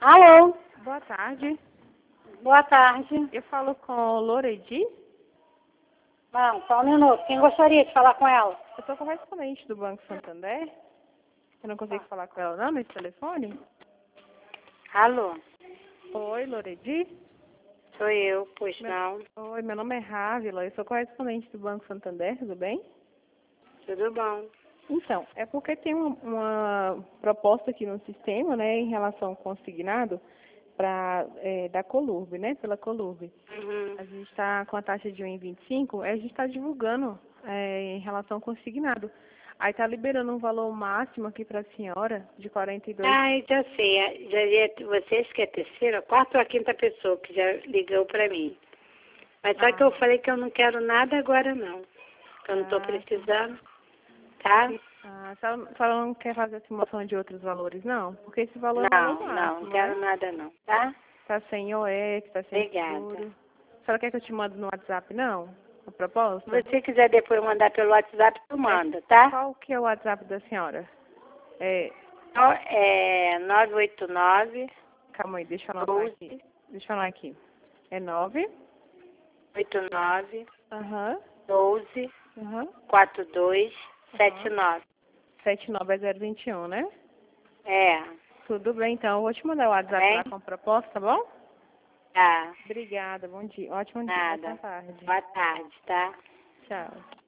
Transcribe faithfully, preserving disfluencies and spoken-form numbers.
Alô? Boa tarde. Boa tarde. Eu falo com Loredi. Não, só um minuto. Quem gostaria de falar com ela? Eu sou correspondente do Banco Santander. Eu não consigo falar com ela não nesse telefone? Alô? Oi, Loredi. Sou eu, pois Meu... não. Oi, meu nome é Rávila. Eu sou correspondente do Banco Santander, tudo bem? Tudo bom. Então, é porque tem uma, uma proposta aqui no sistema, né, em relação ao consignado pra, é, da Colurb, né, pela Colurb. Uhum. A gente está com a taxa de um vírgula vinte e cinco, a gente está divulgando é, em relação ao consignado. Aí está liberando um valor máximo aqui para a senhora de quarenta e dois. Ah, eu já sei. Já é, vocês que é a terceira, a quarta ou a quinta pessoa que já ligou para mim. Mas só Ah. que eu falei que eu não quero nada agora não. Que eu não estou Ah, precisando. Tá? Ah, a senhora a senhora não quer fazer a simulação de outros valores, não? Porque esse valor é o Não, valor não, máximo, não quero né? nada não, tá? Tá sem I O F, tá sem Obrigada. seguro. A senhora quer que eu te mande no WhatsApp, não? A proposta? Se você quiser depois mandar pelo WhatsApp, tu manda, É, tá? qual que é o WhatsApp da senhora? É, Então, é nove oito nove, calma aí, deixa eu anotar aqui. Deixa eu anotar aqui. É nove? oito nove, Aham. doze, Aham. quarenta e dois, setenta e nove. setenta e nove é zero vinte e um, né? É, Tudo bem, então. Eu vou te mandar o WhatsApp bem? lá com a proposta, tá bom? Tá, Obrigada, bom dia. Ótimo dia, nada. ótima tarde. Boa tarde, tá? Tchau.